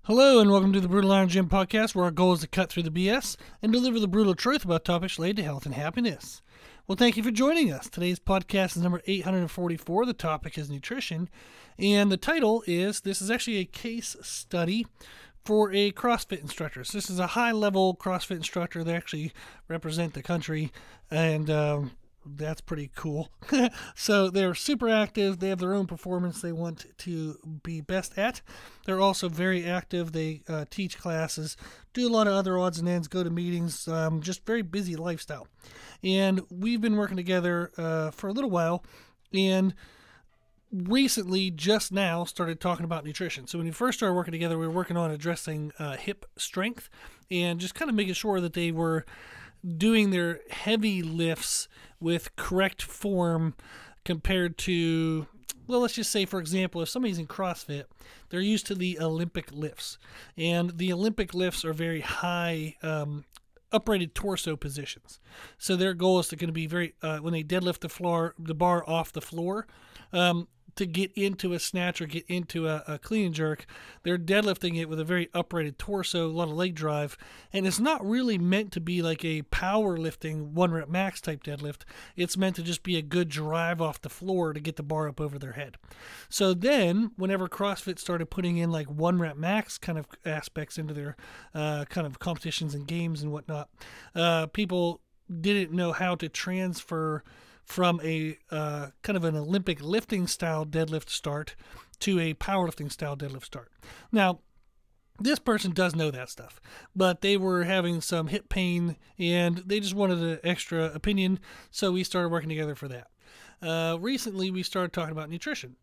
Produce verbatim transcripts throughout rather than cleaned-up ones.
Hello and welcome to the Brutal Iron Gym podcast, where our goal is to cut through the B S and deliver the brutal truth about topics related to health and happiness. Well, thank you for joining us. Today's podcast is number eight hundred forty-four. The topic is nutrition, and the title is, this is actually a case study for a CrossFit instructor. So this is a high-level CrossFit instructor. They actually represent the country, and um, that's pretty cool. So they're super active. They have their own performance they want to be best at. They're also very active. They uh, teach classes, do a lot of other odds and ends, go to meetings, um, just very busy lifestyle. And we've been working together uh, for a little while, and recently, just now, started talking about nutrition. So when we first started working together, we were working on addressing uh, hip strength and just kind of making sure that they were doing their heavy lifts with correct form compared to, well, let's just say, for example, if somebody's in CrossFit, they're used to the Olympic lifts. And the Olympic lifts are very high um, uprighted torso positions. So their goal is to going to be very, uh, when they deadlift the floor, the bar off the floor, um, to get into a snatch or get into a, a clean and jerk, they're deadlifting it with a very uprighted torso, a lot of leg drive, and it's not really meant to be like a powerlifting one rep max type deadlift. It's meant to just be a good drive off the floor to get the bar up over their head. So then, whenever CrossFit started putting in like one rep max kind of aspects into their uh, kind of competitions and games and whatnot, uh, people didn't know how to transfer from a uh, kind of an Olympic lifting style deadlift start to a powerlifting style deadlift start. Now, this person does know that stuff, but they were having some hip pain and they just wanted an extra opinion, so we started working together for that. Uh, recently, we started talking about nutrition.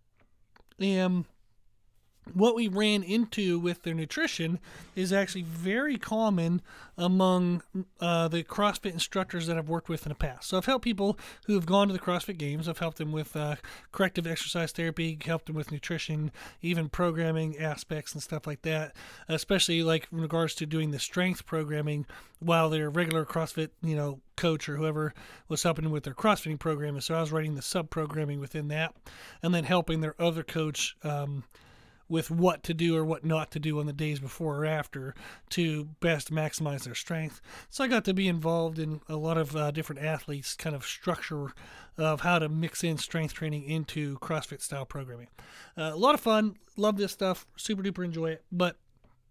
And what we ran into with their nutrition is actually very common among uh, the CrossFit instructors that I've worked with in the past. So I've helped people who have gone to the CrossFit Games. I've helped them with uh, corrective exercise therapy, helped them with nutrition, even programming aspects and stuff like that, especially like in regards to doing the strength programming while their regular CrossFit, you know, coach or whoever was helping them with their CrossFitting program. So I was writing the sub-programming within that and then helping their other coach um, with what to do or what not to do on the days before or after to best maximize their strength. So I got to be involved in a lot of uh, different athletes' kind of structure of how to mix in strength training into CrossFit style programming. Uh, a lot of fun. Love this stuff. Super duper enjoy it. But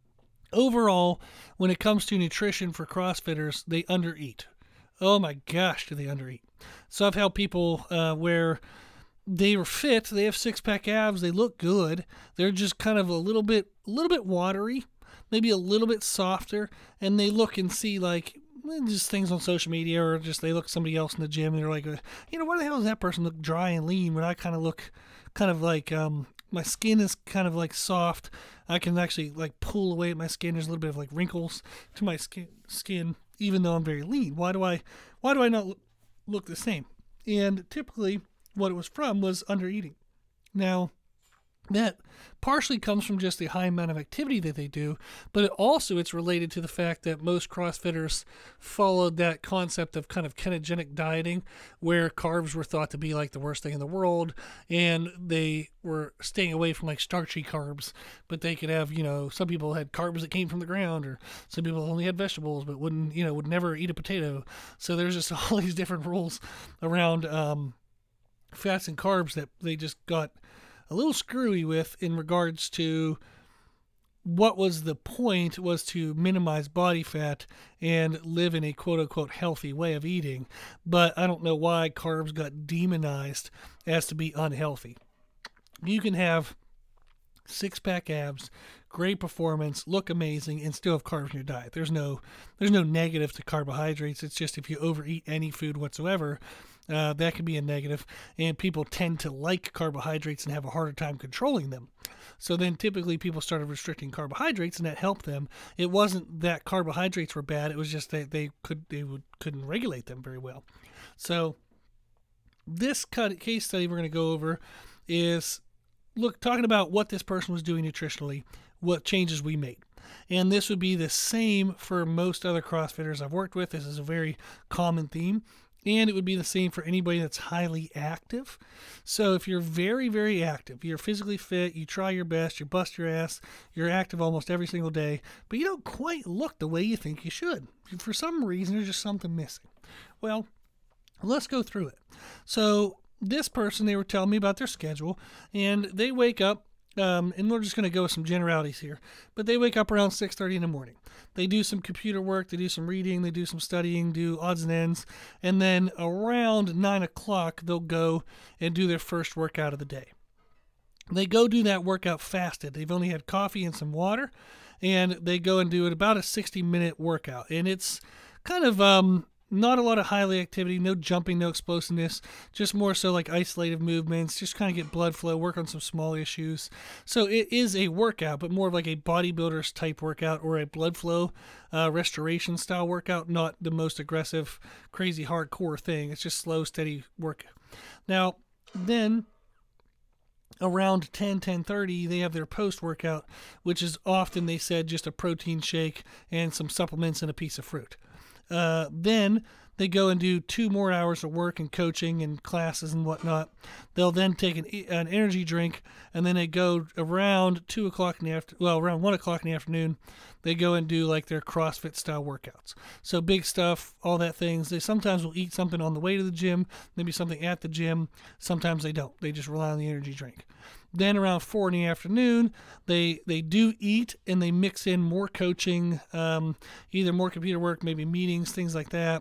overall, when it comes to nutrition for CrossFitters, they undereat. Oh my gosh, do they undereat. So I've helped people uh, where they were fit, they have six-pack abs, they look good, they're just kind of a little bit a little bit watery, maybe a little bit softer, and they look and see like just things on social media, or just they look at somebody else in the gym and they're like, you know, why the hell does that person look dry and lean when I kind of look kind of like, um, my skin is kind of like soft, I can actually like pull away at my skin, there's a little bit of like wrinkles to my skin, skin even though I'm very lean. Why do I, why do I not look, look the same? And typically, what it was from was undereating. Now, that partially comes from just the high amount of activity that they do, but it also it's related to the fact that most CrossFitters followed that concept of kind of ketogenic dieting, where carbs were thought to be like the worst thing in the world, and they were staying away from like starchy carbs, but they could have, you know, some people had carbs that came from the ground, or some people only had vegetables but wouldn't, you know, would never eat a potato. So there's just all these different rules around um, fats and carbs that they just got a little screwy with in regards to what was the point was to minimize body fat and live in a quote-unquote healthy way of eating. But I don't know why carbs got demonized as to be unhealthy. You can have six-pack abs, great performance, look amazing, and still have carbs in your diet. There's no there's no negative to carbohydrates. It's just if you overeat any food whatsoever, uh, that can be a negative, and people tend to like carbohydrates and have a harder time controlling them. So then typically people started restricting carbohydrates, and that helped them. It wasn't that carbohydrates were bad, it was just that they could they would couldn't regulate them very well. So this case study we're going to go over is look talking about what this person was doing nutritionally, what changes we made. And this would be the same for most other CrossFitters I've worked with. This is a very common theme. And it would be the same for anybody that's highly active. So if you're very, very active, you're physically fit, you try your best, you bust your ass, you're active almost every single day, but you don't quite look the way you think you should. For some reason, there's just something missing. Well, let's go through it. So this person, they were telling me about their schedule, and they wake up, um, and we're just going to go with some generalities here, but they wake up around six thirty in the morning. They do some computer work, they do some reading, they do some studying, do odds and ends, and then around nine o'clock, they'll go and do their first workout of the day. They go do that workout fasted. They've only had coffee and some water, and they go and do it about a sixty-minute workout, and it's kind of um, not a lot of highly activity, no jumping, no explosiveness, just more so like isolated movements, just kind of get blood flow, work on some small issues. So it is a workout, but more of like a bodybuilder's type workout or a blood flow uh, restoration style workout, not the most aggressive, crazy hardcore thing. It's just slow, steady work. Now, then around ten, ten thirty, they have their post-workout, which is often, they said, just a protein shake and some supplements and a piece of fruit. Uh, then they go and do two more hours of work and coaching and classes and whatnot. They'll then take an, an energy drink, and then they go around two o'clock in the after, well, around one o'clock in the afternoon. They go and do like their CrossFit style workouts. So big stuff, all that things. They sometimes will eat something on the way to the gym, maybe something at the gym. Sometimes they don't. They just rely on the energy drink. Then around four in the afternoon, they they do eat and they mix in more coaching, um, either more computer work, maybe meetings, things like that.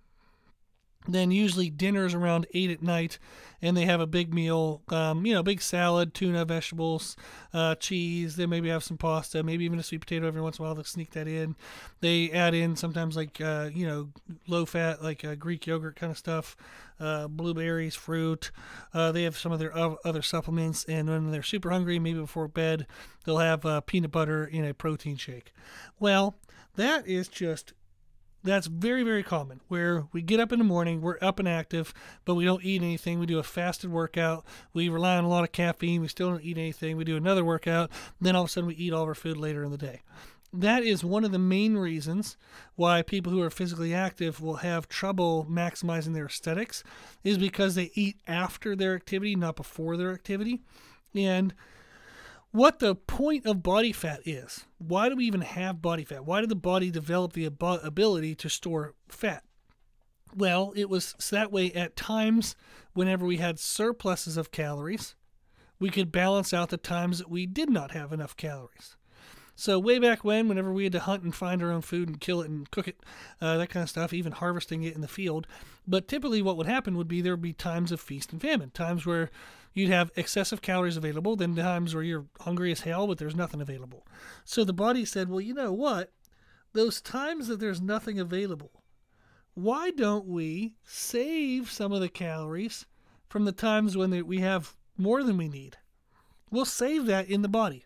Then usually dinner's around eight at night, and they have a big meal, um, you know, big salad, tuna, vegetables, uh, cheese. They maybe have some pasta, maybe even a sweet potato every once in a while. They'll sneak that in. They add in sometimes like, uh, you know, low fat, like uh, Greek yogurt kind of stuff, uh, blueberries, fruit. Uh, they have some of their other supplements, and when they're super hungry, maybe before bed, they'll have uh, peanut butter in a protein shake. Well, that is just That's very, very common, where we get up in the morning, we're up and active, but we don't eat anything. We do a fasted workout. We rely on a lot of caffeine. We still don't eat anything. We do another workout. Then all of a sudden we eat all of our food later in the day. That is one of the main reasons why people who are physically active will have trouble maximizing their aesthetics, is because they eat after their activity, not before their activity. And what the point of body fat is. Why do we even have body fat? Why did the body develop the ab- ability to store fat? Well, it was so that way at times whenever we had surpluses of calories, we could balance out the times that we did not have enough calories. So way back when, whenever we had to hunt and find our own food and kill it and cook it, uh, that kind of stuff, even harvesting it in the field. But typically what would happen would be there would be times of feast and famine, times where you'd have excessive calories available, then times where you're hungry as hell, but there's nothing available. So the body said, well, you know what? Those times that there's nothing available, why don't we save some of the calories from the times when we have more than we need? We'll save that in the body.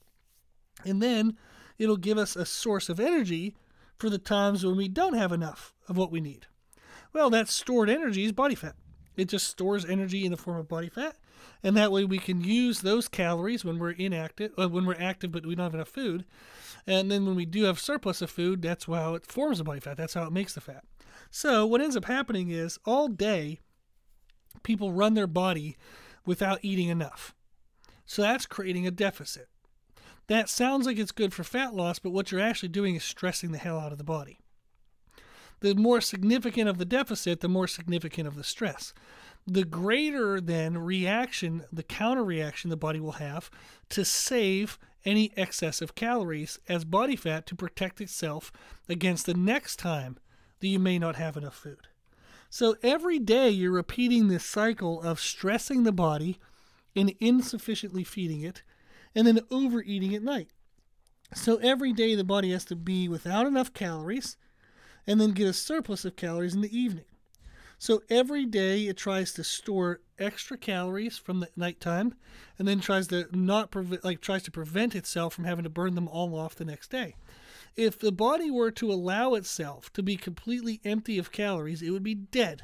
And then it'll give us a source of energy for the times when we don't have enough of what we need. Well, that stored energy is body fat. It just stores energy in the form of body fat. And that way we can use those calories when we're inactive, uh, when we're active but we don't have enough food. And then when we do have surplus of food, that's how it forms the body fat. That's how it makes the fat. So what ends up happening is all day people run their body without eating enough. So that's creating a deficit. That sounds like it's good for fat loss, but what you're actually doing is stressing the hell out of the body. The more significant of the deficit, the more significant of the stress. The greater then reaction, the counter reaction the body will have to save any excess of calories as body fat to protect itself against the next time that you may not have enough food. So every day you're repeating this cycle of stressing the body and insufficiently feeding it, and then overeating at night. So every day the body has to be without enough calories and then get a surplus of calories in the evening. So every day it tries to store extra calories from the nighttime and then tries to not prevent, like tries to prevent itself from having to burn them all off the next day. If the body were to allow itself to be completely empty of calories, it would be dead.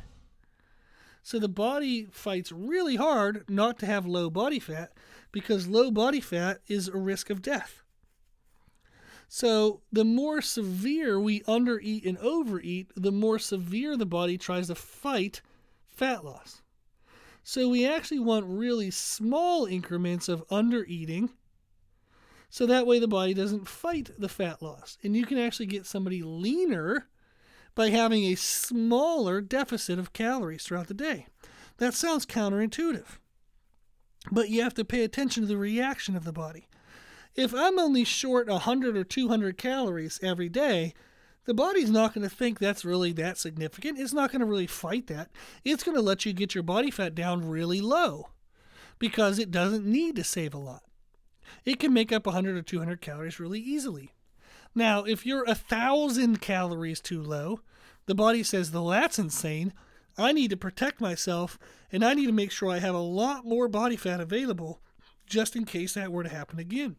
So the body fights really hard not to have low body fat, because low body fat is a risk of death. So the more severe we undereat and overeat, the more severe the body tries to fight fat loss. So we actually want really small increments of undereating, so that way the body doesn't fight the fat loss. And you can actually get somebody leaner by having a smaller deficit of calories throughout the day. That sounds counterintuitive, but you have to pay attention to the reaction of the body. If I'm only short one hundred or two hundred calories every day, the body's not going to think that's really that significant. It's not going to really fight that. It's going to let you get your body fat down really low because it doesn't need to save a lot. It can make up one hundred or two hundred calories really easily. Now, if you're one thousand calories too low, the body says, well, that's insane. I need to protect myself, and I need to make sure I have a lot more body fat available just in case that were to happen again.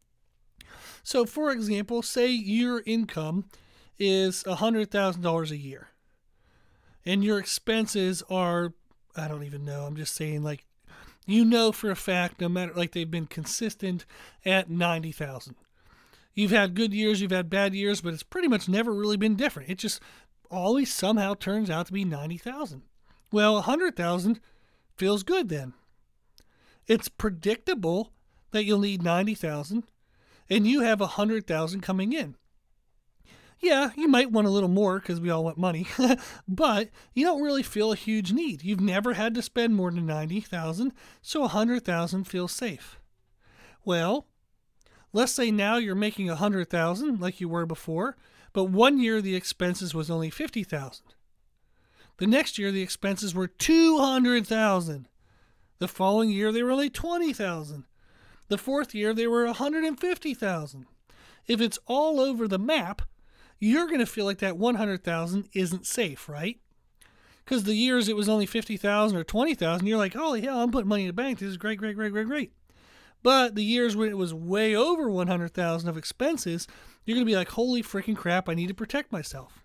So, for example, say your income is one hundred thousand dollars a year, and your expenses are, I don't even know, I'm just saying, like, you know for a fact, no matter, like, they've been consistent at ninety thousand dollars. You've had good years, you've had bad years, but it's pretty much never really been different. It just always somehow turns out to be ninety thousand dollars. Well, one hundred thousand dollars feels good then. It's predictable that you'll need ninety thousand dollars, and you have one hundred thousand dollars coming in. Yeah, you might want a little more because we all want money, but you don't really feel a huge need. You've never had to spend more than ninety thousand dollars, so one hundred thousand dollars feels safe. Well, let's say now you're making one hundred thousand dollars like you were before, but one year the expenses was only fifty thousand dollars. The next year the expenses were two hundred thousand dollars. The following year they were only twenty thousand dollars. The fourth year they were one hundred fifty thousand dollars. If it's all over the map, you're going to feel like that one hundred thousand dollars isn't safe, right? Because the years it was only fifty thousand dollars or twenty thousand dollars, you're like, holy hell, I'm putting money in the bank. This is great, great, great, great, great. But the years when it was way over one hundred thousand dollars of expenses, you're going to be like, holy freaking crap, I need to protect myself.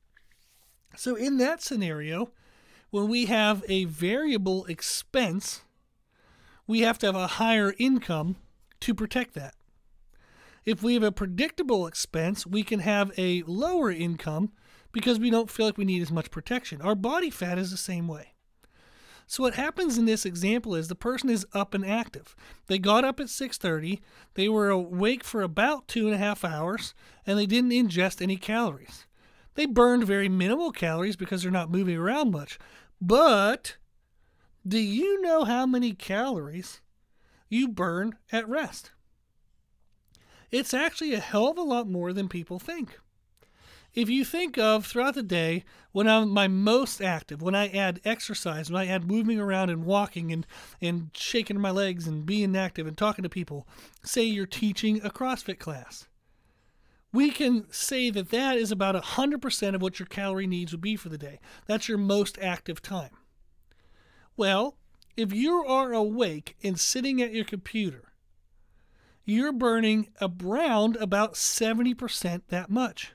So in that scenario, when we have a variable expense, we have to have a higher income to protect that. If we have a predictable expense, we can have a lower income because we don't feel like we need as much protection. Our body fat is the same way. So what happens in this example is the person is up and active. They got up at six thirty, they were awake for about two and a half hours, and they didn't ingest any calories. They burned very minimal calories because they're not moving around much. But do you know how many calories you burn at rest? It's actually a hell of a lot more than people think. If you think of throughout the day, when I'm my most active, when I add exercise, when I add moving around and walking and, and shaking my legs and being active and talking to people, say you're teaching a CrossFit class, we can say that that is about one hundred percent of what your calorie needs would be for the day. That's your most active time. Well, if you are awake and sitting at your computer, you're burning around about seventy percent that much.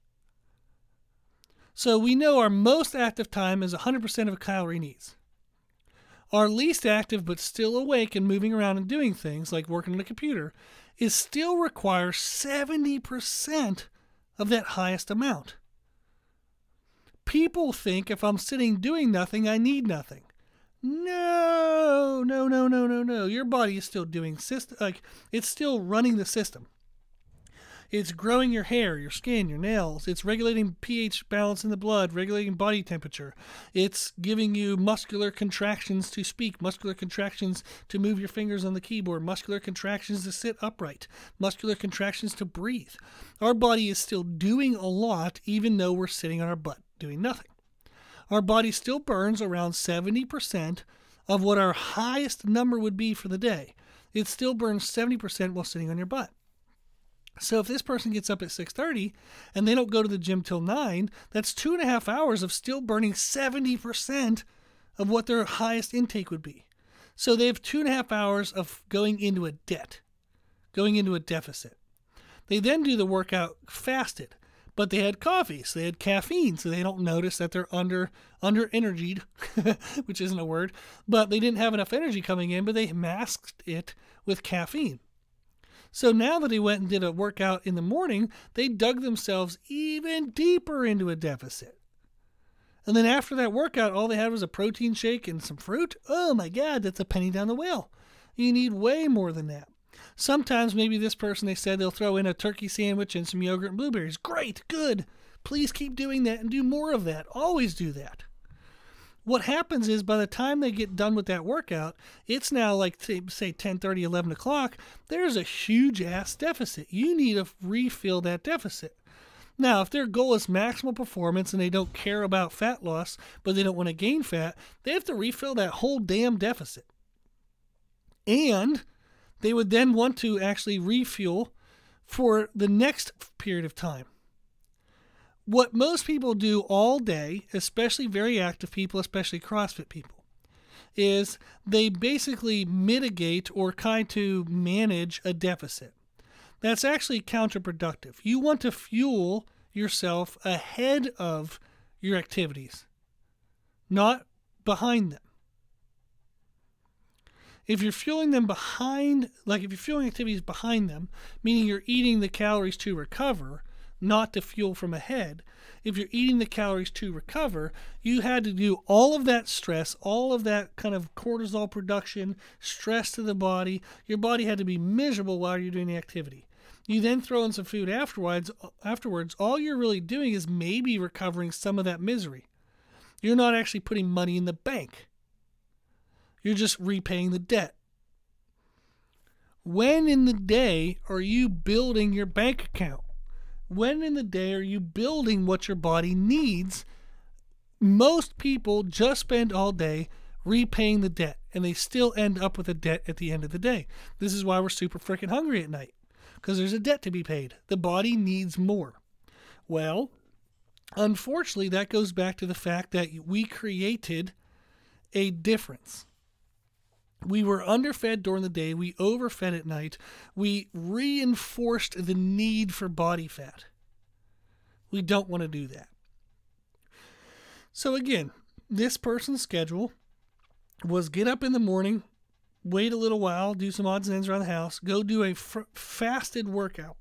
So we know our most active time is one hundred percent of calorie needs. Our least active but still awake and moving around and doing things like working on a computer is still requires seventy percent of that highest amount. People think if I'm sitting doing nothing, I need nothing. No, no, no, no, no, no. Your body is still doing system, like it's still running the system. It's growing your hair, your skin, your nails. It's regulating pH balance in the blood, regulating body temperature. It's giving you muscular contractions to speak, muscular contractions to move your fingers on the keyboard, muscular contractions to sit upright, muscular contractions to breathe. Our body is still doing a lot even though we're sitting on our butt doing nothing. Our body still burns around seventy percent of what our highest number would be for the day. It still burns seventy percent while sitting on your butt. So if this person gets up at six thirty and they don't go to the gym till nine, that's two and a half hours of still burning seventy percent of what their highest intake would be. So they have two and a half hours of going into a debt, going into a deficit. They then do the workout fasted, but they had coffee, so they had caffeine, so they don't notice that they're under under energied, which isn't a word, but they didn't have enough energy coming in, but they masked it with caffeine. So now that they went and did a workout in the morning, they dug themselves even deeper into a deficit. And then after that workout, all they had was a protein shake and some fruit. Oh my God, that's a penny down the whale. You need way more than that. Sometimes maybe this person, they said they'll throw in a turkey sandwich and some yogurt and blueberries. Great, good. Please keep doing that and do more of that. Always do that. What happens is by the time they get done with that workout, it's now like, say, ten thirty, eleven o'clock. There's a huge ass deficit. You need to refill that deficit. Now, if their goal is maximal performance and they don't care about fat loss, but they don't want to gain fat, they have to refill that whole damn deficit. And they would then want to actually refuel for the next period of time. What most people do all day, especially very active people, especially CrossFit people, is they basically mitigate or kind to manage a deficit. That's actually counterproductive. You want to fuel yourself ahead of your activities, not behind them. If you're fueling them behind, like if you're fueling activities behind them, meaning you're eating the calories to recover, not to fuel from ahead. If you're eating the calories to recover, you had to do all of that stress, all of that kind of cortisol production, stress to the body. Your body had to be miserable while you're doing the activity. You then throw in some food afterwards. Afterwards, all you're really doing is maybe recovering some of that misery. You're not actually putting money in the bank. You're just repaying the debt. When in the day are you building your bank account? When in the day are you building what your body needs? Most people just spend all day repaying the debt, and they still end up with a debt at the end of the day. This is why we're super freaking hungry at night, because there's a debt to be paid. The body needs more. Well, unfortunately, that goes back to the fact that we created a difference. We were underfed during the day. We overfed at night. We reinforced the need for body fat. We don't want to do that. So again, this person's schedule was get up in the morning, wait a little while, do some odds and ends around the house, go do a f- fasted workout.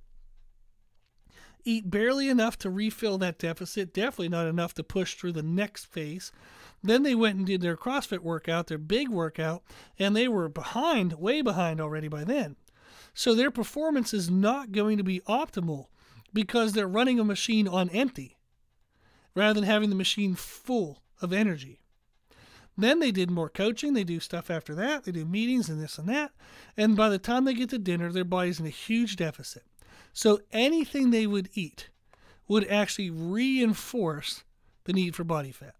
Eat barely enough to refill that deficit, definitely not enough to push through the next phase. Then they went and did their CrossFit workout, their big workout, and they were behind, way behind already by then. So their performance is not going to be optimal because they're running a machine on empty rather than having the machine full of energy. Then they did more coaching. They do stuff after that. They do meetings and this and that. And by the time they get to dinner, their body's in a huge deficit. So anything they would eat would actually reinforce the need for body fat.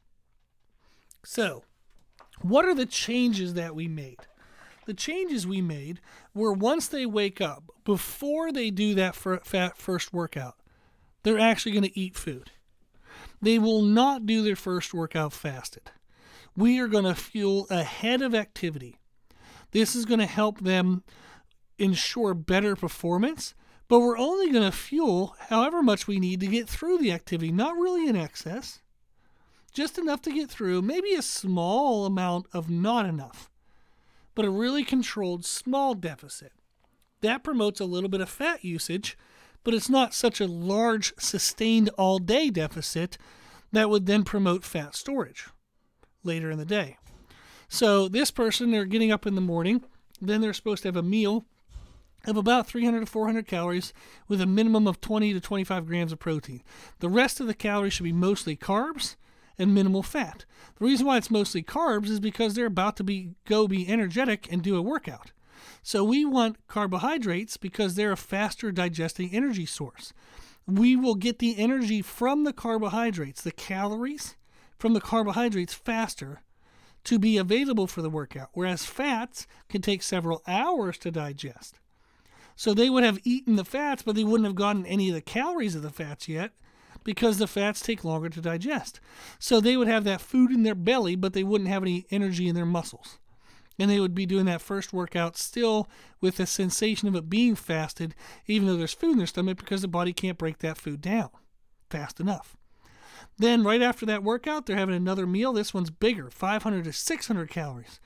So, what are the changes that we made? The changes we made were once they wake up, before they do that fat first workout, they're actually going to eat food. They will not do their first workout fasted. We are going to fuel ahead of activity. This is going to help them ensure better performance, but we're only going to fuel however much we need to get through the activity, not really in excess. Just enough to get through, maybe a small amount of not enough, but a really controlled small deficit. That promotes a little bit of fat usage, but it's not such a large, sustained all-day deficit that would then promote fat storage later in the day. So this person, they're getting up in the morning, then they're supposed to have a meal of about three hundred to four hundred calories with a minimum of twenty to twenty-five grams of protein. The rest of the calories should be mostly carbs and minimal fat. The reason why it's mostly carbs is because they're about to be go be energetic and do a workout. So we want carbohydrates because they're a faster digesting energy source. We will get the energy from the carbohydrates, the calories from the carbohydrates faster to be available for the workout, whereas fats can take several hours to digest. So they would have eaten the fats, but they wouldn't have gotten any of the calories of the fats yet, because the fats take longer to digest. So they would have that food in their belly, but they wouldn't have any energy in their muscles. And they would be doing that first workout still with the sensation of it being fasted, even though there's food in their stomach, because the body can't break that food down fast enough. Then right after that workout, they're having another meal. This one's bigger, five hundred to six hundred calories.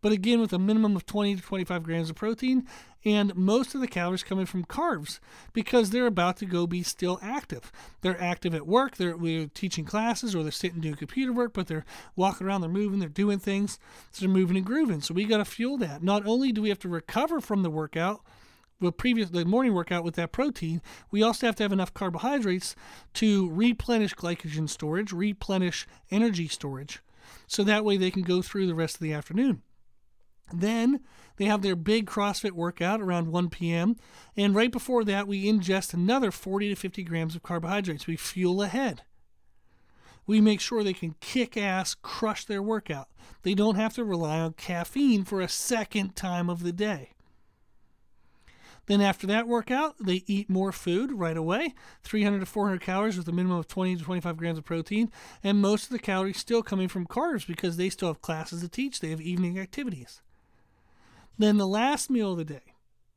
but again with a minimum of twenty to twenty-five grams of protein, and most of the calories coming from carbs because they're about to go be still active. They're active at work, they're we're teaching classes, or they're sitting doing computer work, but they're walking around, they're moving, they're doing things, so they're moving and grooving. So we got to fuel that. Not only do we have to recover from the workout, the previous the morning workout with that protein, we also have to have enough carbohydrates to replenish glycogen storage, replenish energy storage, so that way they can go through the rest of the afternoon. Then they have their big CrossFit workout around one p.m. And right before that, we ingest another forty to fifty grams of carbohydrates. We fuel ahead. We make sure they can kick ass, crush their workout. They don't have to rely on caffeine for a second time of the day. Then after that workout, they eat more food right away, three hundred to four hundred calories with a minimum of twenty to twenty-five grams of protein, and most of the calories still coming from carbs because they still have classes to teach. They have evening activities. Then the last meal of the day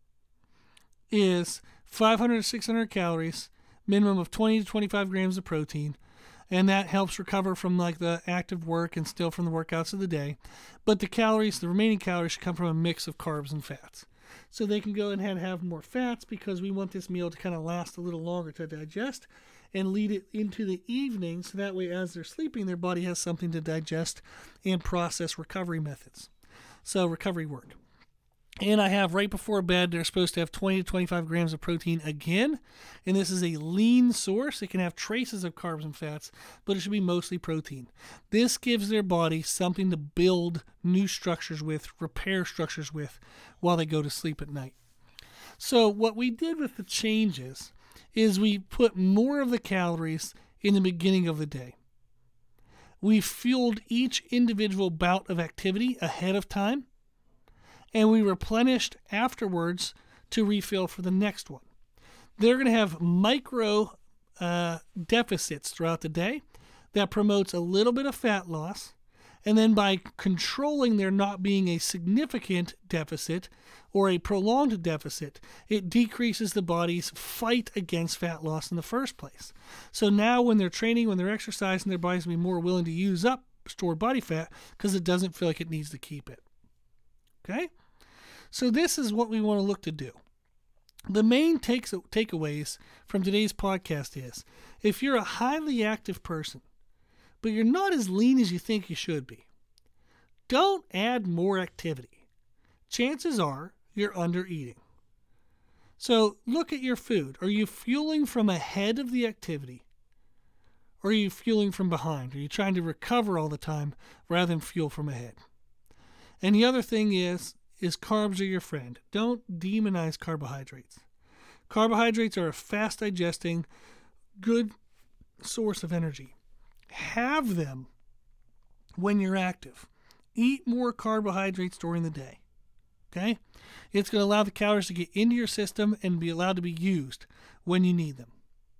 is five hundred to six hundred calories, minimum of twenty to twenty-five grams of protein, and that helps recover from like the active work and still from the workouts of the day. But the calories, the remaining calories, should come from a mix of carbs and fats. So they can go ahead and have more fats because we want this meal to kind of last a little longer to digest and lead it into the evening, so that way as they're sleeping, their body has something to digest and process recovery methods. So recovery work. And I have right before bed, they're supposed to have twenty to twenty-five grams of protein again. And this is a lean source. It can have traces of carbs and fats, but it should be mostly protein. This gives their body something to build new structures with, repair structures with, while they go to sleep at night. So what we did with the changes is we put more of the calories in the beginning of the day. We fueled each individual bout of activity ahead of time, and we replenished afterwards to refill for the next one. They're going to have micro uh, deficits throughout the day that promotes a little bit of fat loss, and then by controlling there not being a significant deficit or a prolonged deficit, it decreases the body's fight against fat loss in the first place. So now when they're training, when they're exercising, their body's going to be more willing to use up stored body fat because it doesn't feel like it needs to keep it. Okay? So this is what we want to look to do. The main takes, takeaways from today's podcast is, if you're a highly active person, but you're not as lean as you think you should be, don't add more activity. Chances are you're under eating. So look at your food. Are you fueling from ahead of the activity? Or are you fueling from behind? Are you trying to recover all the time rather than fuel from ahead? And the other thing is, is carbs are your friend. Don't demonize carbohydrates. Carbohydrates are a fast digesting, good source of energy. Have them when you're active. Eat more carbohydrates during the day. Okay? It's going to allow the calories to get into your system and be allowed to be used when you need them.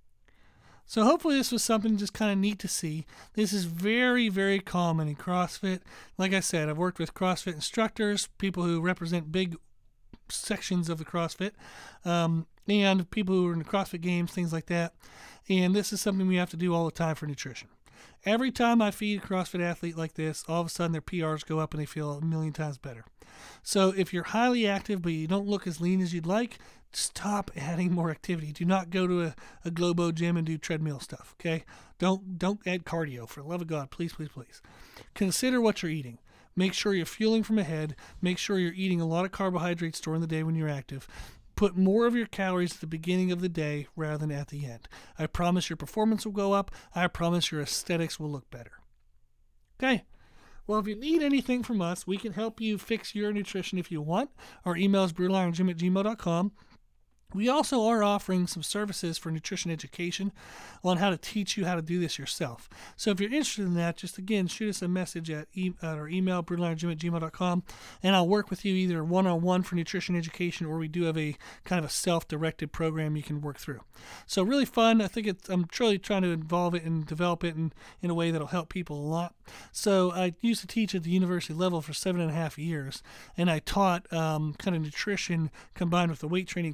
So hopefully this was something just kind of neat to see. This is very, very common in CrossFit. Like I said, I've worked with CrossFit instructors, people who represent big sections of the CrossFit, um, and people who are in the CrossFit Games, things like that. And this is something we have to do all the time for nutrition. Every time I feed a CrossFit athlete like this, all of a sudden their P Rs go up and they feel a million times better. So if you're highly active but you don't look as lean as you'd like, stop adding more activity. Do not go to a, a Globo gym and do treadmill stuff, okay? Don't don't add cardio. For the love of God, please, please, please. Consider what you're eating. Make sure you're fueling from ahead. Make sure you're eating a lot of carbohydrates during the day when you're active. Put more of your calories at the beginning of the day rather than at the end. I promise your performance will go up. I promise your aesthetics will look better. Okay. Well, if you need anything from us, we can help you fix your nutrition if you want. Our email is brutal iron gym at gmail dot com. We also are offering some services for nutrition education on how to teach you how to do this yourself. So if you're interested in that, just again, shoot us a message at, e- at our email, brutal iron gym at gmail dot com, and I'll work with you either one-on-one for nutrition education, or we do have a kind of a self-directed program you can work through. So really fun. I think it's, I'm truly trying to involve it and develop it in, in a way that'll help people a lot. So I used to teach at the university level for seven and a half years, and I taught um, kind of nutrition combined with the weight training class and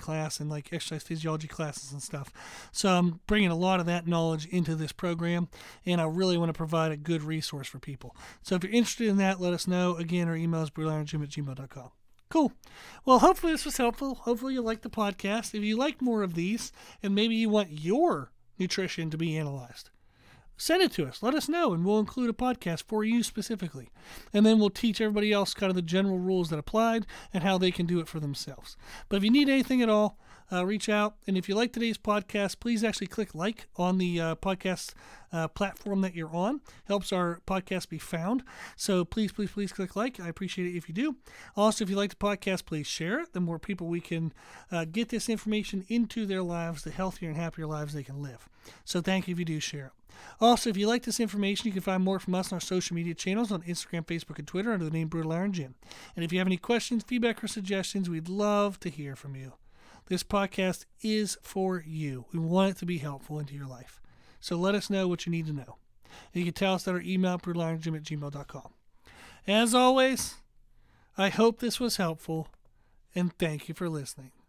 like exercise physiology classes and stuff. So I'm bringing a lot of that knowledge into this program, and I really want to provide a good resource for people. So if you're interested in that, let us know. Again, our email is brutal iron gym at gmail dot com. Cool. Well, hopefully this was helpful. Hopefully you like the podcast. If you like more of these, and maybe you want your nutrition to be analyzed, send it to us. Let us know, and we'll include a podcast for you specifically. And then we'll teach everybody else kind of the general rules that applied and how they can do it for themselves. But if you need anything at all, uh, reach out. And if you like today's podcast, please actually click like on the uh, podcast uh, platform that you're on. Helps our podcast be found. So please, please, please click like. I appreciate it if you do. Also, if you like the podcast, please share it. The more people we can uh, get this information into their lives, the healthier and happier lives they can live. So thank you if you do share it. Also, if you like this information, you can find more from us on our social media channels on Instagram, Facebook, and Twitter under the name Brutal Iron Gym. And if you have any questions, feedback, or suggestions, we'd love to hear from you. This podcast is for you. We want it to be helpful into your life. So let us know what you need to know. And you can tell us at our email, brutal iron gym at gmail dot com. As always, I hope this was helpful, and thank you for listening.